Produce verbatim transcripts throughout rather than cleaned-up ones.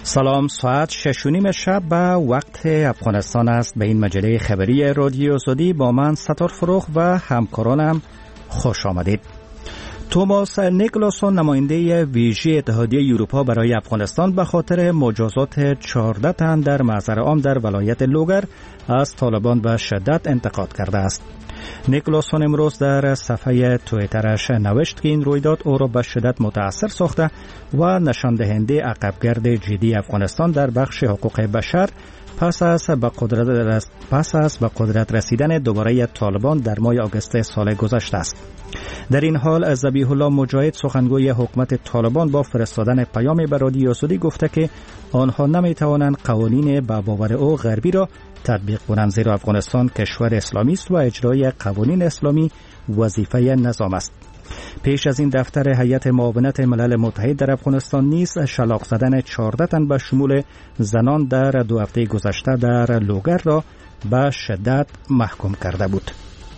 سلام، ساعت شش و نیم شب به وقت افغانستان است. به این مجله خبری رادیو آزادی با من ستار فروخ و همکارانم خوش آمدید. توماس نیکلاسون، نماینده ویژه اتحادیه اروپا برای افغانستان، به خاطر مجازات چهارده تن در محضر عام در ولایت لوگر از طالبان به شدت انتقاد کرده است. نیکلاسون امروز در صفحه توییترش نوشت که این رویداد او را به شدت متاثر ساخته و نشان دهنده عقبگرد جدی افغانستان در بخش حقوق بشر پس از به قدرت رس... پس از به قدرت رسیدن دوباره طالبان در ماه آگوست سال گذشته است. در این حال ذبیح الله مجاهد، سخنگوی حکومت طالبان، با فرستادن پیامی به رادیو آزادی گفته که آنها نمیتوانند قوانین به باور او غربی را تطبیق کنند، زیرا افغانستان کشور اسلامی است و اجرای قوانین اسلامی وظیفه نظام است. پیش از این دفتر هیئت معاونت ملل متحد در افغانستان نیز شلاق زدن چهارده تن به شمول زنان در دو هفته گذشته در لوگر را به شدت محکوم کرده بود.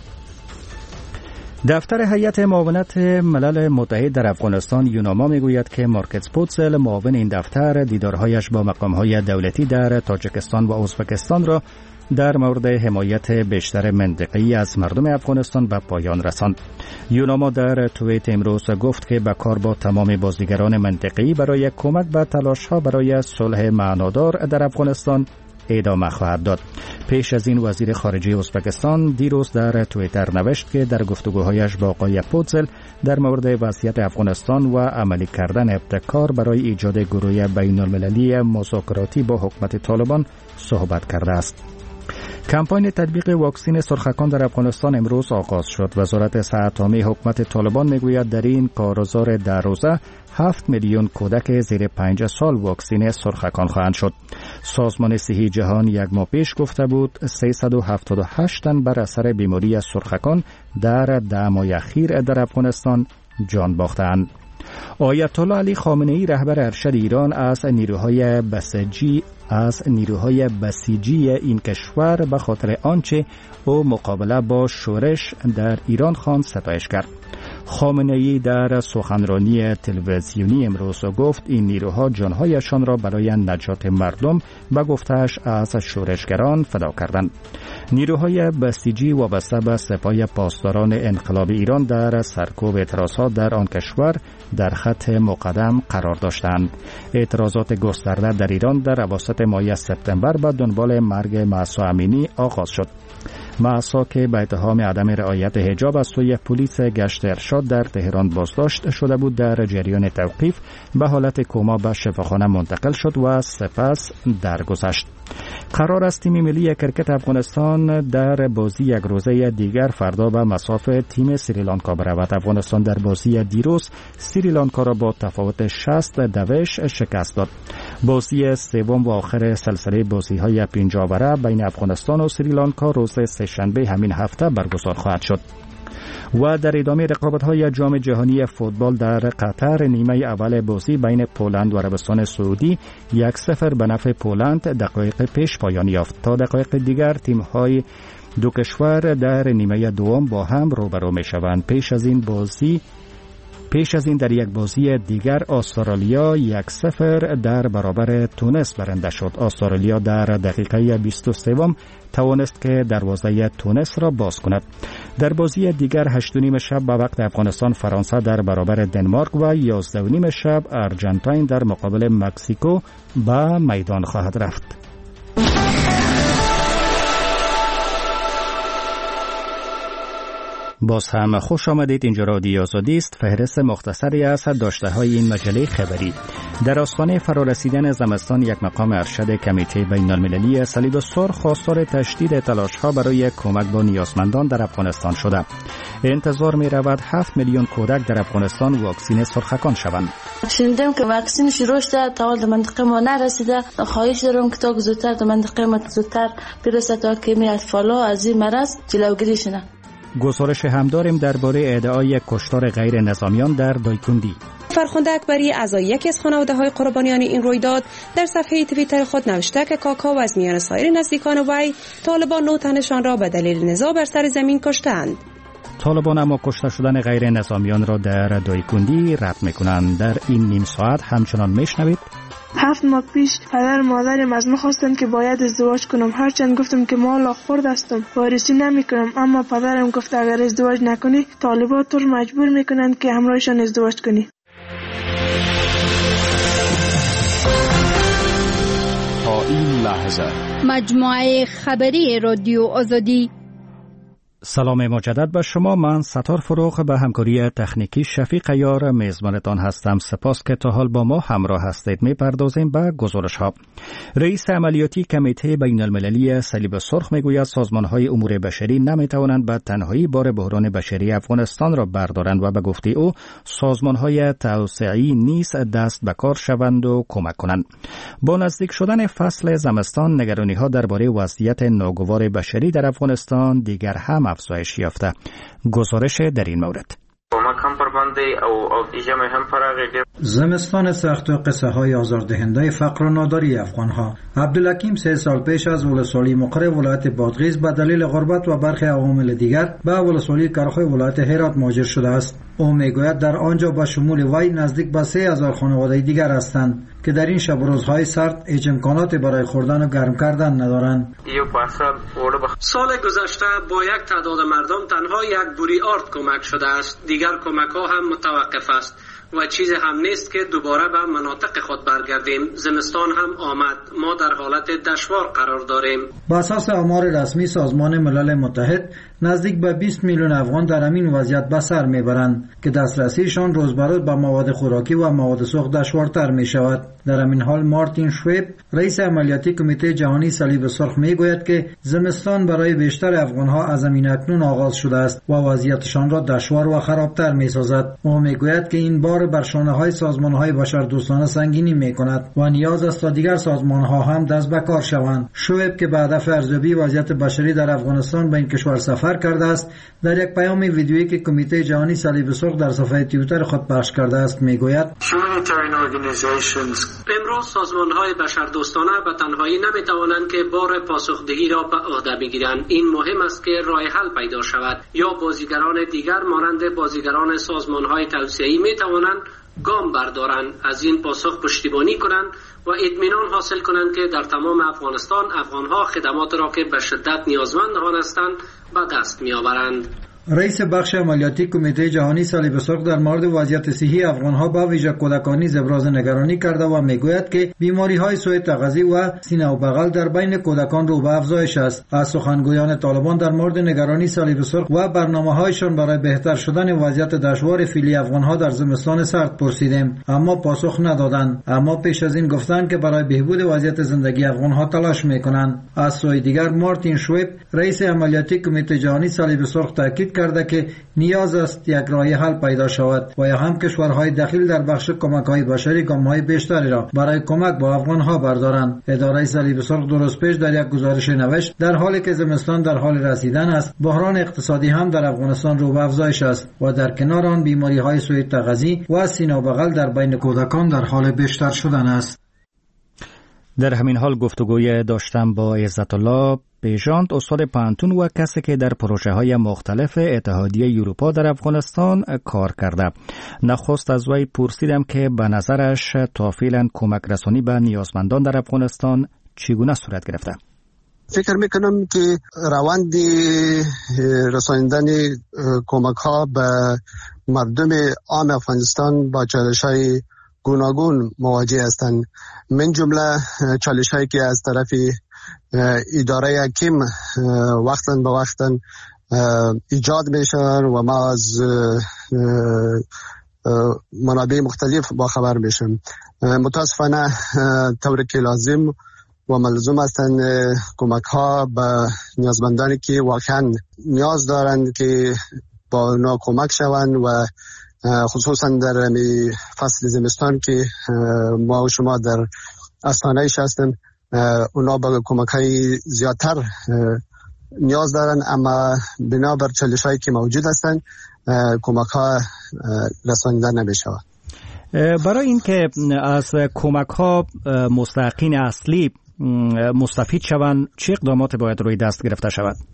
دفتر هیئت معاونت ملل متحد در افغانستان یوناما میگوید که مارکت پوتزل، معاون این دفتر، دیدارهایش با مقامهای دولتی در تاجیکستان و ازبکستان را در مورد حمایت بیشتر منطقه‌ای از مردم افغانستان به پایان رساند. یوناما در توییت امروز گفت که به کار با تمام بازیگران منطقه‌ای برای کمک به تلاش‌ها برای صلح معنادار در افغانستان ادامه خواهد داد. پیش از این وزیر خارجه ازبکستان دیروز در توییتر نوشت که در گفتگوهایش با آقای پوتزل در مورد وضعیت افغانستان و عملی کردن ابتکار برای ایجاد گروه بین‌المللی مذاکراتی با حکومت طالبان صحبت کرده است. کمپاین تطبیق واکسن سرخکان در افغانستان امروز آغاز شد. وزارت صحت عامه حکومت طالبان میگوید در این کارزار در روزه هفت میلیون کودک زیر پنج سال واکسن سرخکان خواهند شد. سازمان صحی جهان یک ماه پیش گفته بود سیصد و هفتاد و هشت تن بر اثر بیماری سرخکان در ده ماه اخیر در افغانستان جان باختند. آیت الله علی خامنه‌ای، رهبر ارشد ایران، از نیروهای بسیجی از نیروهای بسیجی این کشور به خاطر آنچه او مقابله با شورش در ایران خواند ستایش کرد. خامنه‌ای در سخنرانی تلویزیونی امروز گفت این نیروها جانهایشان را برای نجات مردم به گفته‌اش از شورشگران فدا کردند. نیروهای بسیجی وابسته به سپاه پاسداران انقلاب ایران در سرکوب اعتراضات در آن کشور در خط مقدم قرار داشتند. اعتراضات گسترده در ایران در اواسط ماه سپتامبر به دنبال مرگ مهسا امینی آغاز شد. مهسا که به اتهام عدم رعایت حجاب از سوی پلیس گشت ارشاد در تهران بازداشت شده بود، در جریان توقیف به حالت کما به شفاخانه منتقل شد و سپس درگذشت. قرار است تیم ملی کرکت افغانستان در بازی یک روزه دیگر فردا به مصاف تیم سریلانکا برود. افغانستان در بازی دیروز سریلانکا را با تفاوت شصت دوش شکست داد. بازی سوم و آخر سلسله بازی‌های پنج آوره بین افغانستان و سریلانکا روز سه‌شنبه همین هفته برگزار خواهد شد. و در ادامه رقابت‌های جام جهانی فوتبال در قطر، نیمه اول بازی بین پولند و عربستان سعودی یک صفر به نفع پولند دقایق پیش پایان یافت. تا دقایق دیگر تیم‌های دو کشور در نیمه دوم با هم روبرو می‌شوند. پیش از این بازی پیش از این در یک بازی دیگر استرالیا یک صفر در برابر تونس برنده شد. استرالیا در دقیقه بیست و سه توانست که دروازه تونس را باز کند. در بازی دیگر هشت و نیم شب به وقت افغانستان فرانسه در برابر دنمارک و یازده و نیم شب ارژانتین در مقابل مکزیکو به میدان خواهد رفت. باز هم خوش آمدید. اینجا رادیو آزادی است. فهرست مختصری از داشته‌های این مجله خبری. در آستانه فرارسیدن زمستان یک مقام ارشد کمیته بین‌المللی صلیب سرخ خواستار تشدید تلاش‌ها برای کمک به نیازمندان در افغانستان شده. انتظار می‌رود هفت میلیون کودک در افغانستان واکسن سرخکان شوند. شنیدم که واکسن شروع شده، تا در منطقه ما نرسیده. خواهش دارم که تا زودتر در منطقه ما زودتر برسه تا که می اطفال‌ها از این مرض جلوگیری شده. گزارش هم داریم درباره ادعای کشتار غیر نظامیان در دایکندی. فرخنده اکبری، اعضای یکی از خانواده‌های قربانیان این رویداد، در صفحه توییتر خود نوشته که کاکا و از میان سایر نزدیکان وی طالبان نه تنشان را به دلیل نزاع بر سر زمین کشتند. طالبان اما کشته شدن غیر نظامیان را در دایکندی رد می‌کنند. در این نیم ساعت همچنان میشنوید هفت ماه پیش پدر و مادرم از من خواستن که باید ازدواج کنم. هرچند گفتم که مال خورد هستم، وارثی نمی کنم، اما پدرم گفت اگر ازدواج نکنی طالبات تو رو مجبور میکنن که همراهشان ازدواج کنی. تا این لحظه مجموعه خبری رادیو آزادی. سلام مجدد به شما. من ستار فروغ به همکاری تکنیکی شفیق یار میزبانتان هستم. سپاس که تا حال با ما همراه هستید. میپردازیم به گزارش ها. رئیس عملیاتی کمیته بین المللی صلیب سرخ میگوید سازمان های امور بشری نمیتوانند به تنهایی بار بحران بشری افغانستان را بردارند و به گفته او سازمان های توسعه‌ای نیز دست به کار شوند و کمک کنند. با نزدیک شدن فصل زمستان نگرانی ها درباره وضعیت ناگوار بشری در افغانستان دیگر هم افزایش یافته. گزارش در این مورد. زمستان سخت و قصه های آزاردهنده فقر و ناداری افغان ها. عبدالحکیم سه سال پیش از ولسوالی مقر ولایت بادغیس به دلیل غربت و برخی عوامل دیگر به ولسوالی کرخای ولایت هرات مهاجر شده است. او میگوید در آنجا به شمول وی نزدیک به سه هزار خانواده دیگر هستند که در این شب و روزهای سرد هیچ امکاناتی برای خوردن و گرم کردن ندارند. سال گذشته با یک تعداد مردم تنها یک بوری آرد کمک شده است. دیگر کمک ها هم متوقف است و چیز هم نیست که دوباره به مناطق خود برگردیم. زمستان هم آمد، ما در حالت دشوار قرار داریم. با اساس آمار رسمی سازمان ملل متحد نزدیک به بیست میلیون افغان در همین وضعیت به سر میبرند که دسترسیشان روز به روز به مواد خوراکی و مواد سوخت دشوارتر می شود. در همین حال مارتین شویب رئیس عملیاتی کمیته جهانی صلیب سرخ میگوید که زمستان برای بیشتر افغانها از همین اکنون آغاز شده است و وضعیتشان را دشوار و خرابتر میسازد. او میگوید که این بار بر شانه‌های سازمان‌های بشردوستانه سنگینی می‌کند و نیاز است تا دیگر سازمان‌ها هم دست به کار شوند. شویب که به هدف ارزیابی وضعیت بشری در افغانستان به این کشور سفر کرده است، در یک پیام ویدیویی که کمیته جهانی صلیب سرخ در صفحه توییتر خود پخش کرده است میگوید امروز سازمان‌های بشردوستانه به تنهایی نمی‌توانند که بار پاسخدهی را به عهده بگیرند. این مهم است که راه حل پیدا شود یا بازیگران دیگر مانند بازیگران سازمان‌های توسعه‌ای می‌توانند گام بردارند، از این پاسخ پشتیبانی کنند و اطمینان حاصل کنند که در تمام افغانستان افغان‌ها خدمات را که به شدت نیازمند آن هستند به دست می‌آورند. رئیس بخش عملیاتی کمیته جهانی صلیب سرخ در مورد وضعیت صحی افغان‌ها با ویژه کودکان نیز ابراز نگرانی کرده و میگوید که بیماری‌های سوء تغذیه و سینه و بغل در بین کودکان رو به افزایش است. از سخنگویان طالبان در مورد نگرانی صلیب سرخ و برنامه‌هایشان برای بهتر شدن وضعیت دشوار فعلی افغان‌ها در زمستان سرد پرسیدیم، اما پاسخ ندادند. اما پیش از این گفتند که برای بهبود وضعیت زندگی افغان‌ها تلاش می‌کنند. از سوی دیگر مارتین شویب رئیس عملیاتی کمیته جهانی صلیب سرخ تاکید کرده که نیاز است یک راه حل پیدا شود و یا هم کشورهای دخیل در بخش کمک‌های بشری گام‌های بیشتری را برای کمک با افغان‌ها بردارند. اداره صلیب سرخ دو روز پیش در یک گزارش نوشت در حالی که زمستان در حال رسیدن است، بحران اقتصادی هم در افغانستان رو به افزایش است و در کنار آن بیماری‌های سوء تغذیه و سینه و بغل در بین کودکان در حال بیشتر شدن است. در همین حال گفتگوی داشتم با عزت الله بیژاند، استاد پانتون و کسی که در پروژه های مختلف اتحادیه اروپا در افغانستان کار کرده. نخست از وی پرسیدم که به نظرش تا فعلا کمک رسانی به نیازمندان در افغانستان چگونه صورت گرفته. فکر میکنم که روند رساندن کمک ها به مردم عام افغانستان با چالش های گوناگون مواجه هستند. من جمله چالش هایی که از طرف اداره حکیم وقتاً به وقتاً ایجاد میشن و ما از منابع مختلف با خبر میشم. متاسفانه طوری که لازم و ملزوم هستند کمک ها به نیازمندانی که واقعاً نیاز دارند که با اونا کمک شوند و خصوصاً در فصل زمستان که ما و شما در آستانه‌اش هستیم، اونا به کمک‌های زیادتر نیاز دارن، اما بنابر چالش‌هایی که موجود هستند کمک‌ها رسانیده نمی‌شود. برای اینکه از کمک‌ها مستحقین اصلی مستفید شوند چه اقدامات باید روی دست گرفته شود؟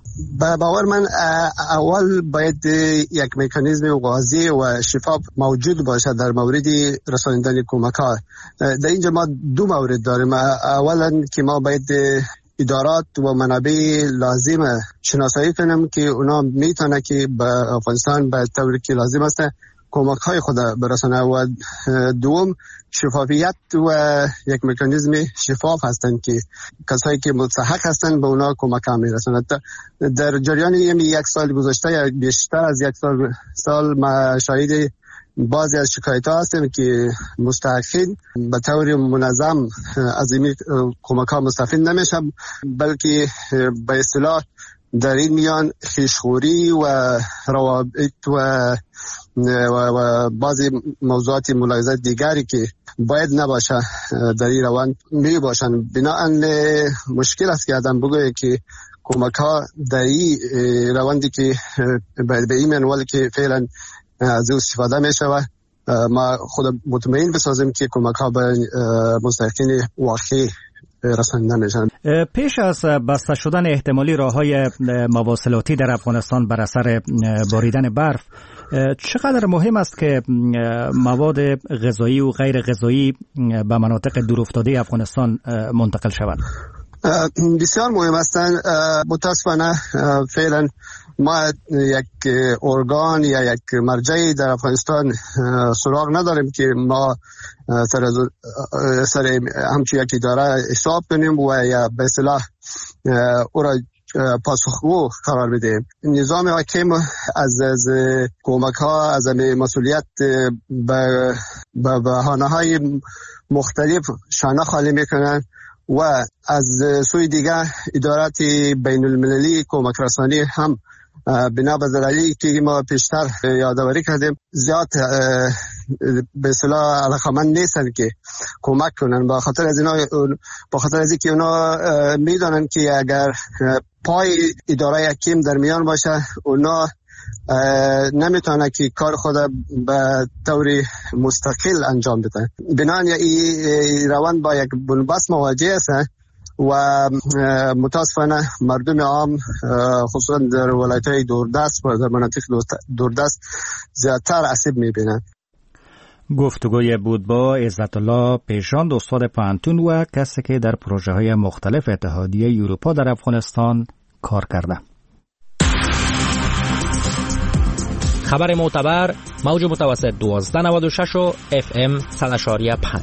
به باور من اول باید یک مکانیزم واضح و شفاف موجود باشد در مورد رساندن کمک ها. در اینجا ما دو مورد داریم. اولا که ما باید ادارات و منابع لازم شناسایی کنیم که اونا میتونه که به افغانستان به طوری که لازم است کمک های خود برسانه. و دوم شفافیت و یک مکانیزم شفاف هستند که کسایی که مستحق هستند به اونا کمک ها میرسند. در جریان یک سال گذشته یا بیشتر از یک سال سال ما شاهد بعضی از شکایت ها هستیم که مستحقین به طور منظم از این کمک ها مستفید نمیشن، بلکه به اصطلاح در این میان خیشخوری و روابط و و, و بعضی موضوعات ملاحظه دیگری که باید نباشه در این روند می باشن. بنابراین مشکل است که آدم بگوید که کمک ها در این روندی که به این منوالی که فعلا از او استفاده می شود ما خود مطمئن بسازیم که کمک ها به مستحقین واقعی رسانده میشن. پیش از بسته شدن احتمالی راههای مواصلاتی در افغانستان بر اثر باریدن برف، چقدر مهم است که مواد غذایی و غیر غذایی به مناطق دورافتاده افغانستان منتقل شوند؟ بسیار مهم هستند. متاسفانه فعلا ما یک ارگان یا یک مرجعی در افغانستان سراغ نداریم که ما سر, سر همچون یک اداره حساب کنیم و یا به اصطلاح او را پاسخگو قرار بدیم. نظام حاکم از از کمک ها از مسئولیت به بهانه های مختلف شانه خالی میکنن و از سوی دیگر ادارات بین المللی کمک رسانی هم بنا به دلایلی که ما پیشتر یادآوری کردیم زیاد به اصطلاح علاقه‌مند نیستن که کمک کنن. با خاطر از اینا با خاطر از اینکه اونا میدونن که اگر پای اداره حکیم در میان باشه اونا نمیتونه که کار خود به طور مستقل انجام بده. بنابراین این روند با یک بنبست مواجه است و متاسفانه مردم عام خصوصا در ولایت‌های دوردست و در مناطق دوردست زیادتر آسیب می‌بینند. گفتگوی بود با عزت الله پیشاند، استاد پانتون و کسی که در پروژه‌های مختلف اتحادیه اروپا در افغانستان کار کرده. خبر معتبر موج متوسط دوازده نود و شش و اف ام صد و پنج.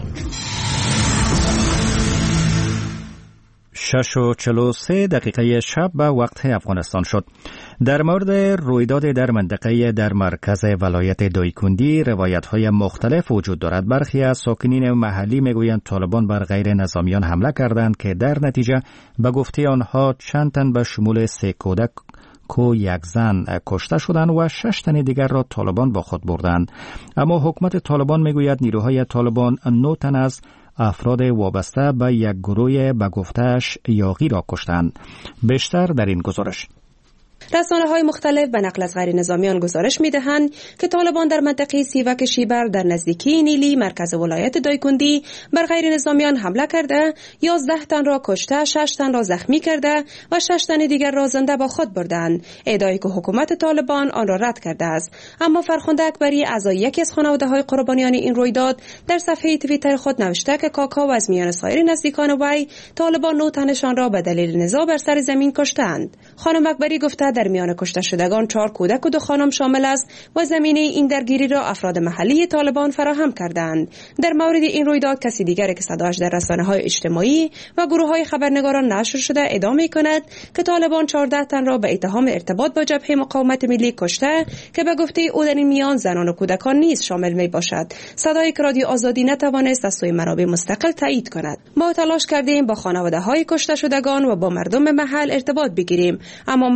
شش و چهل و سه دقیقه شب به وقت افغانستان شد. در مورد رویداد در منطقه در مرکز ولایت دایکندی روایت‌های مختلف وجود دارد. برخی از ساکنین محلی میگویند طالبان بر غیر نظامیان حمله کردند که در نتیجه به گفته آنها چند تن به شمول سه کودک کو یک زن کشته شدند و شش تن دیگر را طالبان با خود بردند. اما حکومت طالبان میگوید نیروهای طالبان نه تن از افراد وابسته به یک گروه به گفته‌اش یاغی را کشتند. بیشتر در این گزارش. رسانه‌های مختلف به نقل از غیر نظامیان گزارش می‌دهند که طالبان در منطقه سیوک شیبر در نزدیکی نیلی مرکز ولایت دایکندی بر غیر نظامیان حمله کرده، یازده تن را کشته، شش تن را زخمی کرده و شش تن دیگر را زنده با خود بردند. ادعایی که حکومت طالبان آن را رد کرده است. اما فرخنده اکبری اعضای یکی از خانواده‌های قربانیان این رویداد در صفحه توییتر خود نوشته که کاکا و از میان سایر نزدیکان وی طالبان نه تنشان را به دلیل نزاع بر سر زمین کشتند. خانم اکبری گفته در میان کشته شدگان چهار کودک و دو خانم شامل است و زمینه این درگیری را افراد محلی طالبان فراهم کردند. در مورد این رویداد کسی دیگری که صداش در رسانه‌های اجتماعی و گروه‌های خبرنگاران نشر شده ادعا می‌کند که طالبان چهارده تن را به اتهام ارتباط با جبهه مقاومت ملی کشته که به گفته او در این میان زنان و کودکان نیز شامل می‌باشد. صدای رادیو آزادی نتوانست از سوی منابع مستقل تایید کند. ما تلاش کردیم با خانواده‌های کشته شدگان و با مردم محل ارتباط بگیریم اما موفق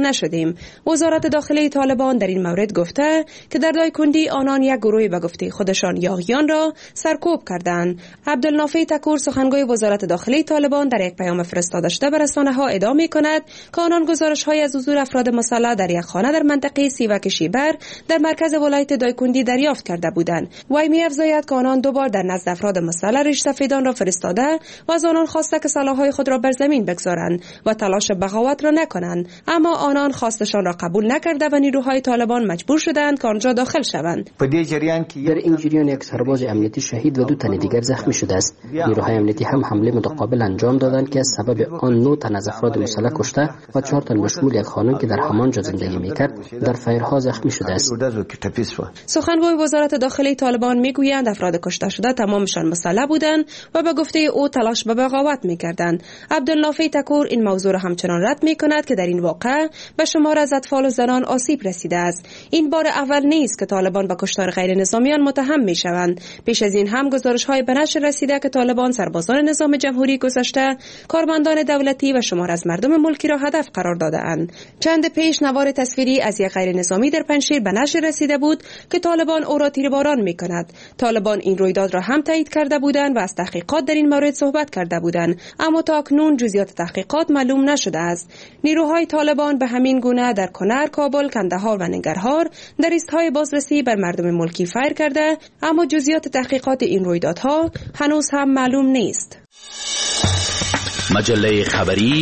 نشدیم. وزارت داخلی طالبان در این مورد گفته که در دایکندی آنان یک گروه به گفته خودشان یاغیان را سرکوب کردند. عبدالنافع تکور سخنگوی وزارت داخلی طالبان در یک پیام فرستاده شده به رسانه‌ها ادعا می‌کند که آنان گزارش‌های از حضور افراد مسلح در یک خانه در منطقه سیوک شیبر در مرکز ولایت دایکندی دریافت کرده بودند. وی می‌افزاید که آنان دو بار در نزد افراد مسلح ریش سفیدان را فرستاده و از آنان خواسته که سلاح‌های خود را بر زمین بگذارند و تلاش بغاوت را نکنند، اما آنان خواستشان را قبول نکرده و نیروهای طالبان مجبور شدند که آنجا داخل شوند. در این جریان یک سرباز امنیتی شهید و دو تن دیگر زخمی شده است. نیروهای امنیتی هم حمله متقابل انجام دادند که از سبب آن نه تن از افراد مسلح کشته و چهار تن بشمول یک خانم که در همانجا زندگی میکرد در فایرها زخمی شده است. سخنگوی وزارت داخلی طالبان میگویند افراد کشته شده تمامشان مسلح بودند و به گفته او تلاش به بغاوت میکردند. عبدالنافع تکور این موضوع را همچنان رد میکند که در این واقعه به شمار از اطفال و زنان آسیب رسیده است. این بار اول نیست که طالبان به کشتار غیر نظامیان متهم میشوند. پیش از این هم گزارش‌های به نشر رسیده که طالبان سربازان نظام جمهوری گذشته، کارمندان دولتی و شمار از مردم ملکی را هدف قرار داده‌اند. چند پیش نوار تصویری از یک غیر نظامی در پنجشیر به نشر رسیده بود که طالبان او را تیرباران می‌کند. طالبان این رویداد را هم تایید کرده بودند و از تحقیقات در این مورد صحبت کرده بودند، اما تا اکنون جزئیات تحقیقات معلوم نشده است. نیروهای طالبان به همین گونه در کنر، کابل، کندهار و ننگرهار در ایستگاه بازرسی بر مردم ملکی فایر کرده، اما جزئیات تحقیقات این رویدادها هنوز هم معلوم نیست. مجله خبری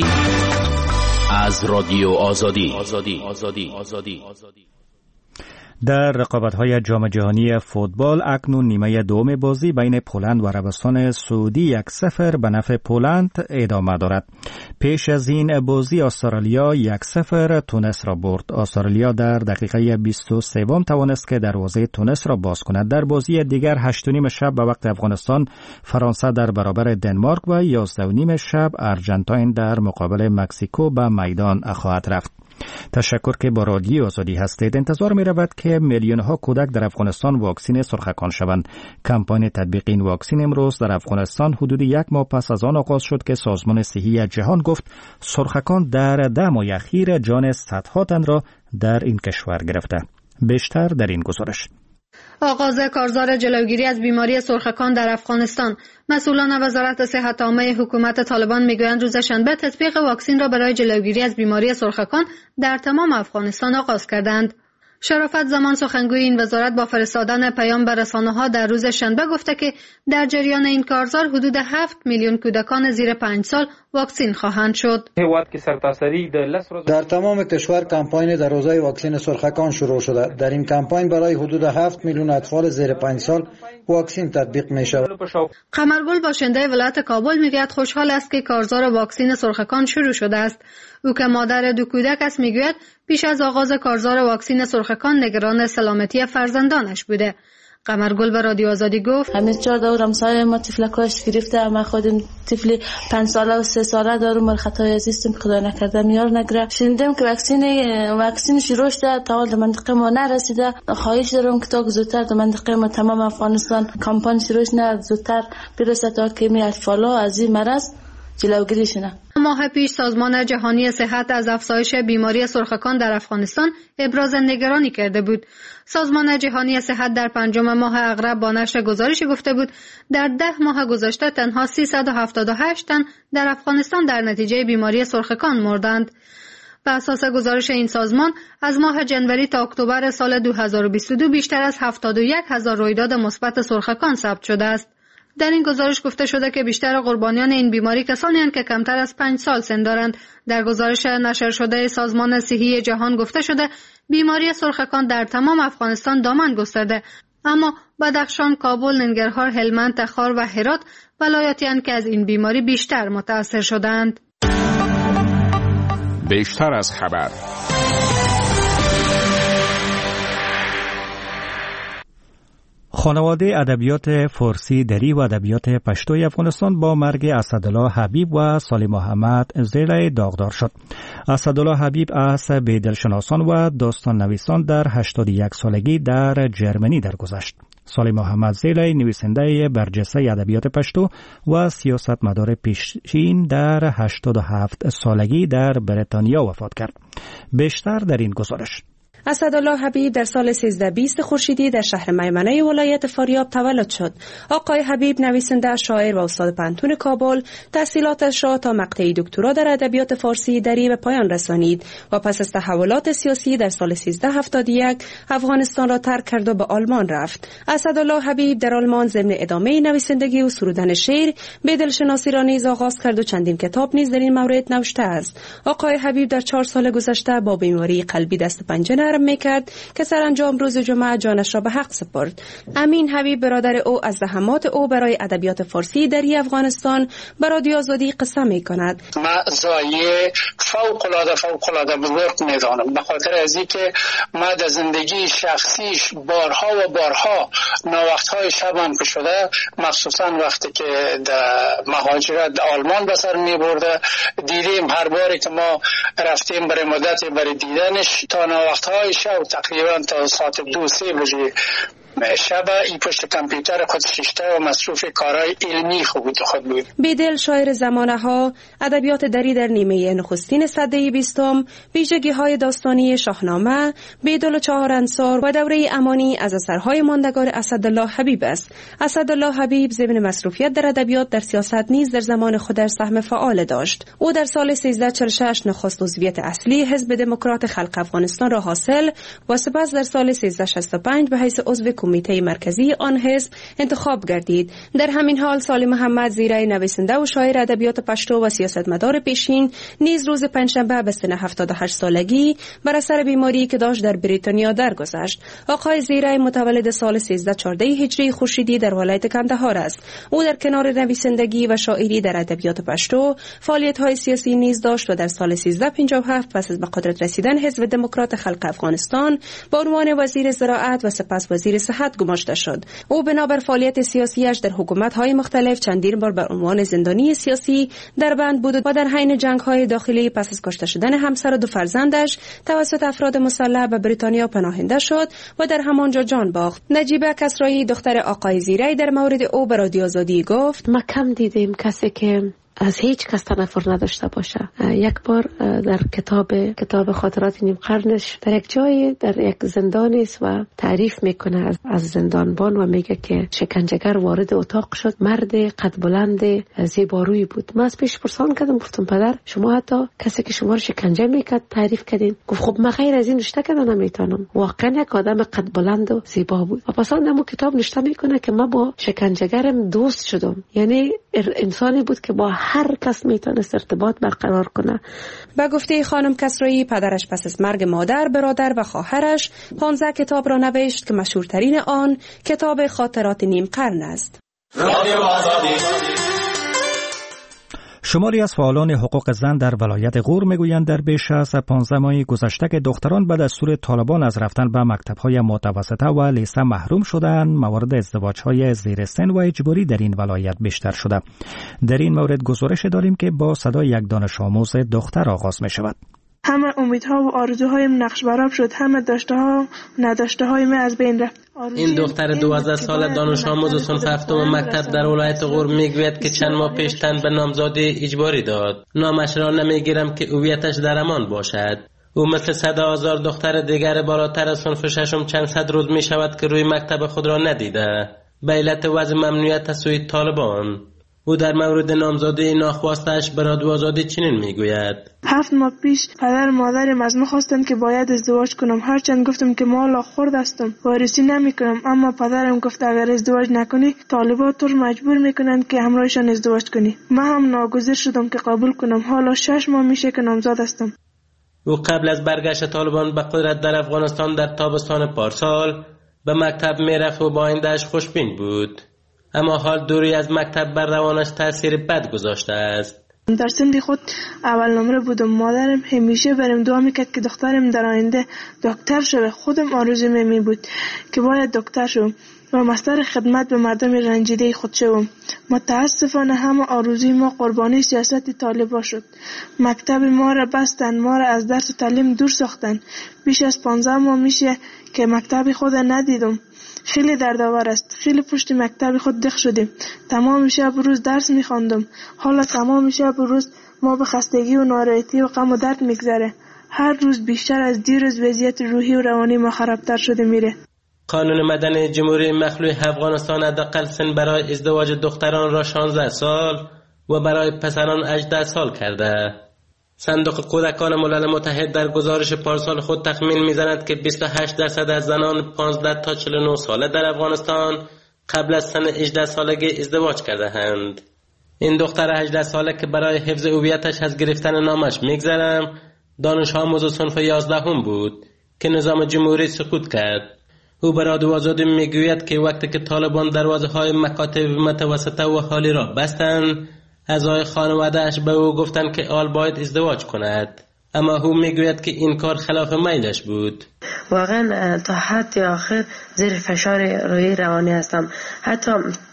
از رادیو آزادی. آزادی. آزادی. آزادی. آزادی. در رقابت‌های جام جهانی فوتبال اکنون نیمه دوم بازی بین پولند و عربستان سعودی یک صفر به نفع پولند ادامه دارد. پیش از این بازی استرالیا یک صفر تونس را برد. استرالیا در دقیقه بیست و سه توانست که دروازه تونس را باز کند. در بازی دیگر هشت و نیم شب به وقت افغانستان فرانسه در برابر دنمارک و یازده و نیم شب ارژانتین در مقابل مکزیکو به میدان خواهد رفت. تشکر که با رادیو آزادی هستید. انتظار می رود که میلیون ها کودک در افغانستان واکسین سرخکان شوند. کمپاین تطبیق این واکسین امروز در افغانستان حدود یک ماه پس از آن آغاز شد که سازمان صحی جهان گفت سرخکان در ده ماه اخیر جان صدها تن را در این کشور گرفته. بیشتر در این گزارش. آغاز کارزار جلوگیری از بیماری سرخکان در افغانستان. مسئولان وزارت صحت عامه حکومت طالبان میگویند روز شنبه تطبیق واکسین را برای جلوگیری از بیماری سرخکان در تمام افغانستان آغاز کردند. شرافت زمان سخنگوی این وزارت با فرستادن پیام به رسانه‌ها در روز شنبه گفته که در جریان این کارزار حدود هفت میلیون کودکان زیر پنج سال واکسین خواهند شد. در تمام کشور کمپاین در حوزه واکسین سرخکان شروع شده. در این کمپاین برای حدود هفت میلیون اطفال زیر پنج سال واکسین تطبیق می شود. قمرگل باشنده ولایت کابل میگوید خوشحال است که کارزار واکسین سرخکان شروع شده است. او که مادر دو کودک است میگوید پیش از آغاز کارزار واکسین سرخکان نگران سلامتی فرزندانش بوده. قمرگل به رادیو آزادی گفت همین چهار دور همسایه ما تفلکاش گرفته، ما خودم طفلی پنج ساله و سه ساله دارم، مال خطای عزیزم خدا نکرده میار نگره. شنیدم که واکسین واکسین شروع شده، تا حال منطقه ما نرسیده. خواهش دارم که تا زودتر در منطقه ما تمام افغانستان کمپاین شروع شه، زودتر برسه تا که می اطفالا از این مرض جلوگیری شده. ماه پیش سازمان جهانی صحت از افزایش بیماری سرخکان در افغانستان ابراز نگرانی کرده بود. سازمان جهانی صحت در پنجم ماه اغرب با نشر گزارشی گفته بود در ده ماه گذشته تنها سیصد و هفتاد و هشت تن در افغانستان در نتیجه بیماری سرخکان مردند. بر اساس گزارش این سازمان از ماه جنوری تا اکتبر سال دو هزار و بیست و دو بیشتر از هفتاد و یک هزار رویداد مثبت سرخکان ثبت شده است. در این گزارش گفته شده که بیشتر قربانیان این بیماری کسانی هستند که کمتر از پنج سال سن دارند. در گزارش نشر شده سازمان صحی جهان گفته شده بیماری سرخکان در تمام افغانستان دامن گسترده، اما بدخشان، کابل، ننگرهار، هلمند، تخار و هرات ولایاتی هستند که از این بیماری بیشتر متأثر شدند. بیشتر از خبر. خانواده ادبیات فارسی دری و ادبیات پشتوی افغانستان با مرگ اسدالله حبیب و صالح محمد زیر داغدار شد. اسدالله حبیب از بی‌دلشناسان و داستان نویسان در هشتاد و یک سالگی در جرمنی درگذشت. سالی محمد زیلی نویسنده برجسته ادبیات پشتو و سیاستمدار پیشین در هشتاد و هفت سالگی در بریتانیا وفات کرد. بیشتر در این گزارش. اسدالله حبیب در سال سیزده بیست خورشیدی در شهر میمنه ولایت فاریاب تولد شد. آقای حبیب نویسنده، شاعر و استاد پنتون کابل، تحصیلاتش را تا مقطع دکترا در ادبیات فارسی دری به پایان رسانید و پس از تحولات سیاسی در سال سیزده هفتاد و یک افغانستان را ترک کرد و به آلمان رفت. اسدالله حبیب در آلمان ضمن ادامه نویسندگی و سرودن شعر به دلشناسی را نیز آغاز کرد و چندین کتاب نیز در این مورد نوشته است. آقای حبیب در چهار سال گذشته با بیماری قلبی دست پنجه نرم میکرد که سرانجام روز جمعه جانش را به حق سپرد. امین حبیب برادر او از زحمات او برای ادبیات فارسی در افغانستان به رادیو آزادی قصه میکند. من زایه فوق العاده فوق العاده بزرگ میدانم، به خاطر از اینکه من در زندگی شخصیش بارها و بارها ناوقت‌های شبم که شده، مخصوصا وقتی که در مهاجرت آلمان به سر میبرده، دیدیم هر باری که ما رفتیم برای مدت برای دیدنش تا ناوقت‌های شب تقریبا تا ساعت دو سه بجه شب ای پشت کامپیوتر خود شیشته و مصروف کارهای علمی خود خود بود. بیدل شاعر زمانه ها، ادبیات دری در نیمه نخستین سده بیستم، ویژگی های داستانی شاهنامه، بیدل و چهار انصار و دوره امانی از اثرهای ماندگار اسدالله حبیب است. اسدالله حبیب ضمن مصروفیت در ادبیات در سیاست نیز در زمان خود سهم فعال داشت. او در سال سیزده چهل و شش نخست عضویت اصلی حزب دموکرات خلق افغانستان را حاصل و سپس در سال سیزده شصت و پنج به حیث عضو کمیته مرکزی آن حزب انتخاب گردید. در همین حال سالی محمد زیری نویسنده و شاعر ادبیات پشتو و سیاستمدار پیشین نیز روز پنجشنبه به سن هفتاد و هشت سالگی بر اثر بیماری که داشت در بریتانیا درگذشت. آقای زیری متولد سال سیزده چهارده هجری خورشیدی در ولایت کندهار است. او در کنار نویسندگی و شاعری در ادبیات پشتو فعالیت‌های سیاسی نیز داشت و در سال سیزده پنجاه و هفت پس از به قدرت رسیدن حزب دموکرات خلق افغانستان با عنوان وزیر زراعت و سپس وزیر صحت گماشته شد. او بنابر فعالیت سیاسیش در حکومت‌های مختلف چندین بار بر عنوان زندانی سیاسی در بند بود و در حین جنگ‌های داخلی پس از کشته شدن همسر و دو فرزندش توسط افراد مسلح به بریتانیا پناهنده شد و در همانجا جان باخت. نجیبه کسرایی دختر آقای زیری در مورد او به رادیو آزادی گفت: ما کم دیدیم کسی که از هیچ کس تنفر نداشته باشه. یک بار در کتاب کتاب خاطرات نیم قرنش در یک جای در یک زندانی است و تعریف میکنه از, از زندانبان و میگه که شکنجهگر وارد اتاق شد، مرد قد بلند زیبارویی بود. من از پیش پرسان کردم، گفتم پدر شما حتی کسی که شما رو شکنجه میکرد تعریف کردین؟ گفت خب من غیر از این نشته کردن نمیتونم. واقعا یک آدم قد بلند و زیبا بود. و پس اون کتاب نشته میکنه که من با شکنجهگرم دوست شدم، یعنی انسانی بود که با هر کس میتونست ارتباط برقرار کنه. به گفته خانم کسرایی پدرش پس از مرگ مادر، برادر و خواهرش پانزده کتاب را نوشت که مشهورترین آن کتاب خاطرات نیم قرن است. شماری از فعالان حقوق زن در ولایت غور میگویند در بیش از پانزده ماه گذشته که دختران به دستور طالبان از رفتن به مکتب‌های متوسطه و لیسه محروم شدند، موارد ازدواج‌های زیر سن و اجباری در این ولایت بیشتر شده. در این مورد گزارش داریم که با صدای یک دانش آموز دختر آغاز می شود. همه امیدها و آرزوهایم نقش برآب شد، همه داشته ها و نداشته های من از بین رفت. این دختر دوازده ساله دانش آموز صنف هفتم مکتب در ولایت غور میگوید که چند ماه پیش تن به نامزادی اجباری داد. نامش را نمیگیرم که هویتش در امان باشد. او مثل صد هزار دختر دیگر بالاتر از صنف ششم چند صد روز می شود که روی مکتب خود را ندیده به علت وضع ممنوعیت از سوی طالبان. او در مورد نامزادی ناخواستش به رادیو آزادی چنین میگوید: هفت ماه پیش پدر مادرم از من خواستند که باید ازدواج کنم. هرچند گفتم که مالا خورد هستم، وارثی نمی کنم، اما پدرم گفت اگر ازدواج نکنی طالبات تو مجبور میکنند که همراهشان ازدواج کنی. من هم ناگزیر شدم که قبول کنم. حالا شش ماه میشه که نامزاد هستم. او قبل از برگشت طالبان به قدرت در افغانستان در تابستان پارسال به مکتب میرفت و با آینده‌اش خوشبین بود، اما حال دوری از مکتب بر روانش تاثیر بد گذاشته است. در سن خود اول نمره بودم. مادرم همیشه برام دعا میکرد که دخترم در آینده دکتر شوه. خودم آرزوم می بود که باید دکتر شوم. و مصدر خدمت به مردم رنجیده خود شوم. متاسفانه همه آرزوی ما قربانی سیاست طالبان شد. مکتب ما را بستند، ما را از درس و تعلیم دور ساختند. بیش از پانزده ماه میشه که مکتب خود ندیدم. خیلی دردآور است. خیلی پشت مکتب خود دق شدیم. تمام شب روز درس میخواندم. حالا تمام شب روز ما به خستگی و ناراحتی و غم و درد میگذره. هر روز بیشتر از دیروز وضعیت روحی و روانی ما خرابتر شده میره. قانون مدنی جمهوری مخلوع افغانستان حداقل سن برای ازدواج دختران را شانزده سال و برای پسران هجده سال کرده. صندوق کودکان ملل متحد در گزارش پارسال خود تخمین میزند که بیست و هشت درصد از زنان پانزده تا چهل و نه ساله در افغانستان قبل از سن هجده سالگی ازدواج کرده اند. این دختر هجده ساله که برای حفظ هویتش از گرفتن نامش میگذرم دانش آموز صنف یازدهم بود که نظام جمهوری سقوط کرد. او به رادیو آزادی میگوید که وقتی که طالبان دروازه های مکاتب متوسطه و حالی را بستند، اعضای خانواده‌اش به او گفتند که آل باید ازدواج کند، اما او میگوید که این کار خلاف میلش بود. واقعا تا حد آخر زیر فشار روحی روانی هستم. حتی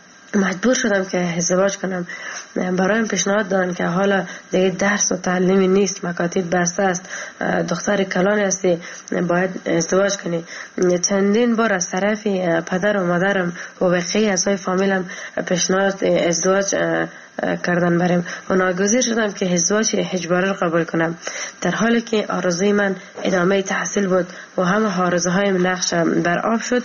مجبور شدم که ازدواج کنم. برایم پیشنهاد دادن که حالا دیگه درس و تعلیمی نیست، مکاتب بسته است، دختر کلانی هستی، باید ازدواج کنی. چندین بار از طرف پدر و مادرم و بقیه اعضای فامیلم پیشنهاد ازدواج کردن برام و ناگزیر شدم که ازدواج اجباری رو قبول کنم، در حالی که آرزوی من ادامه تحصیل بود و همه آرزوهایم نقش بر آب شد.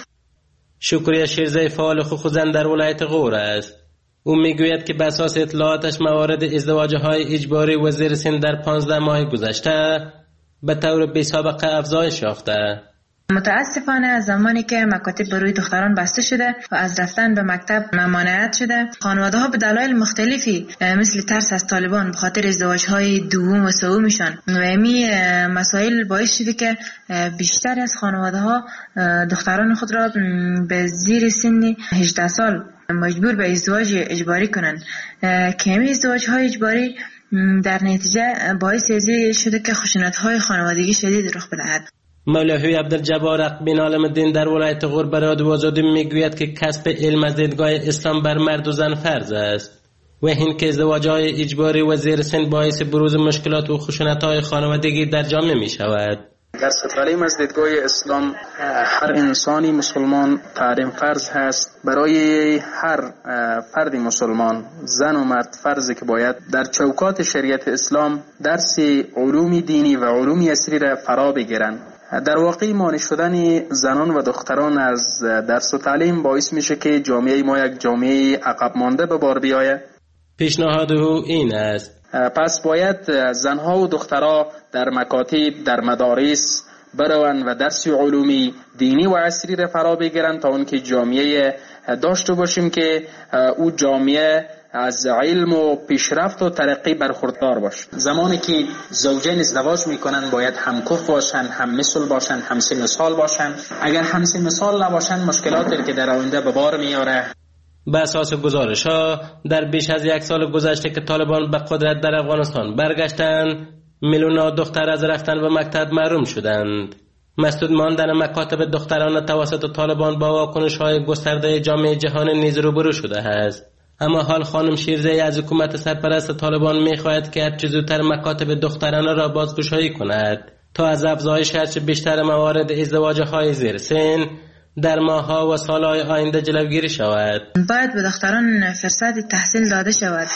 شکریه شیرزی فعال حقوق زن در ولایت غور است. او میگوید که به اساس اطلاعاتش موارد ازدواج‌های اجباری و زیر سن در پانزده ماه گذشته به طور بی‌سابقه افزایش یافته. متاسفانه از زمانی که مکاتب برای دختران بسته شده و از رفتن به مکتب ممانعت شده، خانواده ها به دلایل مختلفی مثل ترس از طالبان به خاطر ازدواج های دوم و سومشان و امی مسائل باعث شده که بیشتر از خانواده ها دختران خود را به زیر سن هجده سال مجبور به ازدواج اجباری کنند که امی ازدواج های اجباری در نتیجه باعث شده که خشونت های خانوادگی شدید رخ بدهد. مولوی عبدالجبار اقبین عالم الدین در ولایت غور به رادیو آزادی میگوید که کسب علم از دیدگاه اسلام بر مرد و زن فرض است و این که ازدواج‌های اجباری و زیر سن باعث بروز مشکلات و خشونت‌های خانوادگی در جامعه می‌شود. در تعلیم از دیدگاه اسلام هر انسانی مسلمان تعلیم فرض هست. برای هر فرد مسلمان زن و مرد فرض که باید در چوکات شریعت اسلام درس علوم دینی و علوم یسری را فرا بگیرند. در واقع مانع شدن زنان و دختران از درس و تعلیم باعث میشه که جامعه ما یک جامعه عقب مانده به بار بیاید. پیشنهاد او این است: پس باید زنها و دخترها در مکاتب، در مدارس بروند و درس علومی دینی و عصری را فرا بگیرند تا اونکه جامعه داشته باشیم که او جامعه از علم و پیشرفت و ترقی برخوردار باشه. زمانی که زوجین ازدواج میکنن باید هم کف باشن، هم مثل باشن، هم سن سال باشن. اگر هم سن سال نباشن مشکلاتی که در آینده به بار میاره. به اساس گزارش ها در بیش از یک سال گذشته که طالبان به قدرت در افغانستان برگشتند، میلیون‌ها دختر از رفتن به مکتب محروم شدند. مسدود ماندن مکاتب دختران توسط طالبان با واکنش‌های گسترده جامعه جهانی نیز روبرو شده است. اما حال خانم شیرزی از حکومت سرپرست طالبان می‌خواهد که هرچه زودتر مکاتب دختران را بازگشایی کند تا از افزایش هرچه بیشتر موارد ازدواج‌های زیر سن در ماه‌ها و سال‌های آینده جلوگیری شود. باید به دختران فرصت تحصیل داده شود،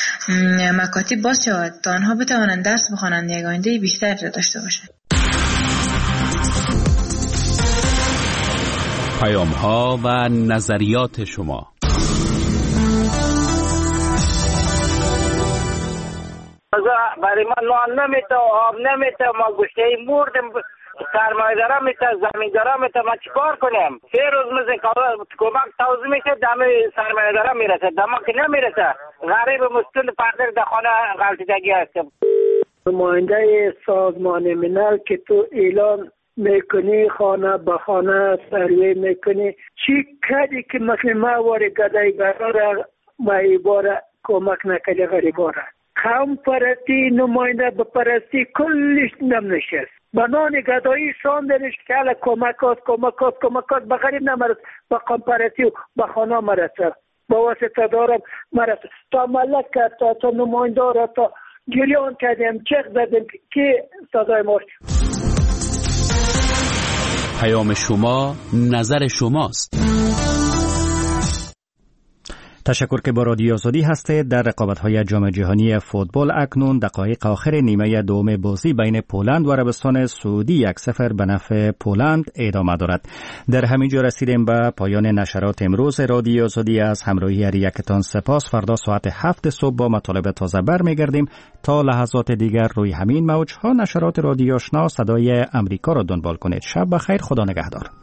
مکاتب باز شود تا آنها بتوانند درس بخوانند، یک آینده بیشتر داشته باشند. پیام‌ها و نظریات شما. برای ما نان نمیته، آب نمیته، ما گوشته مردم، سرمایه‌دارا میته، زمیندارا میته، ما چیکار کنیم؟ سه روز میزه کمک توزیع میشه، دم سرمایه‌دارا میرسه، دم که نمیرسه. غریب مستند پردر در خانه غلطیدگی هستیم. نماینده سازمان ملل که تو اعلان میکنی خانه به خانه سروی میکنی، چی کردی که مثل ما واری گدای براره ما ایباره کمک نکردی غریباره؟ قوم پرستی، نماینده به پرستی کلش نم نشست. به نان گدایی ساندنش که حالا کمکات کمکات کمکات به غریب نمرد، به کمپاراتیو به خانه مرسد، با واسطه دارم مرسد تا ملت کرد، تا, تا نمایندار، تا گریان کردیم، چک زدیم که صدای ما. پیام شما، نظر شماست. تشکر که با رادیو آزادی هستید. در رقابت‌های جام جهانی فوتبال اکنون دقایق آخر نیمه دوم بازی بین پولند و عربستان سعودی یک صفر به نفع پولند ادامه دارد. در همین جا رسیدیم به پایان نشرات امروز رادیو آزادی. از همراهی هر یکتان سپاس. فردا ساعت هفت صبح با مطالب تازه برمیگردیم. تا لحظات دیگر روی همین موج‌ها نشرات رادیو آشنا صدای امریکا را دنبال کنید. شب بخیر. خدا نگهدار.